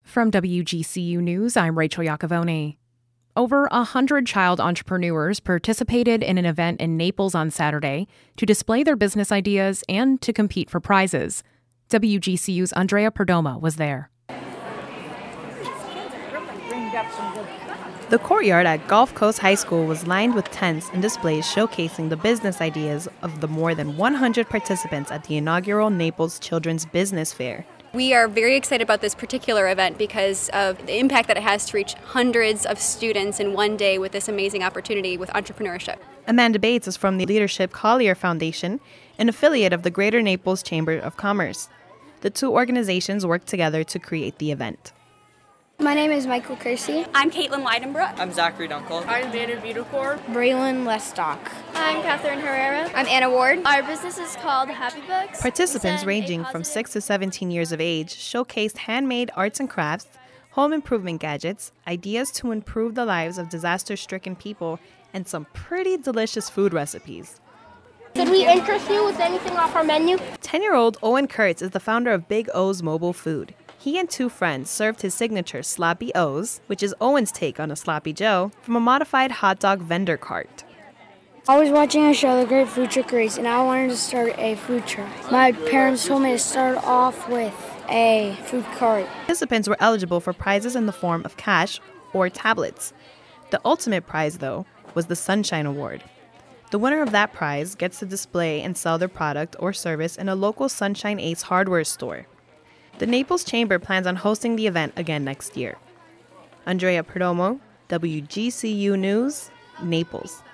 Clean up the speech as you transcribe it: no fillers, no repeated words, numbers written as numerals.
From WGCU News, I'm Rachel Iacovone. Over 100 child entrepreneurs participated in an event in Naples on Saturday to display their business ideas and to compete for prizes. WGCU's Andrea Perdomo was there. The courtyard at Gulf Coast High School was lined with tents and displays showcasing the business ideas of the more than 100 participants at the inaugural Naples Children's Business Fair. We are very excited about this particular event because of the impact that it has to reach hundreds of students in one day with this amazing opportunity with entrepreneurship. Amanda Bates is from the Leadership Collier Foundation, an affiliate of the Greater Naples Chamber of Commerce. The two organizations work together to create the event. My name is Michael Kersey. I'm Caitlin Weidenbrook. I'm Zachary Dunkel. I'm Vanna Vidacore. Braylon Lestock. I'm Catherine Herrera. I'm Anna Ward. Our business is called Happy Books. Participants ranging from 6 to 17 years of age showcased handmade arts and crafts, home improvement gadgets, ideas to improve the lives of disaster-stricken people, and some pretty delicious food recipes. Could we interest you with anything off our menu? 10-year-old Owen Kurtz is the founder of Big O's Mobile Food. He and two friends served his signature Sloppy O's, which is Owen's take on a Sloppy Joe, from a modified hot dog vendor cart. I was watching a show, The Great Food Truck Race, and I wanted to start a food truck. My parents told me to start off with a food cart. Participants were eligible for prizes in the form of cash or tablets. The ultimate prize, though, was the Sunshine Award. The winner of that prize gets to display and sell their product or service in a local Sunshine Ace hardware store. The Naples Chamber plans on hosting the event again next year. Andrea Perdomo, WGCU News, Naples.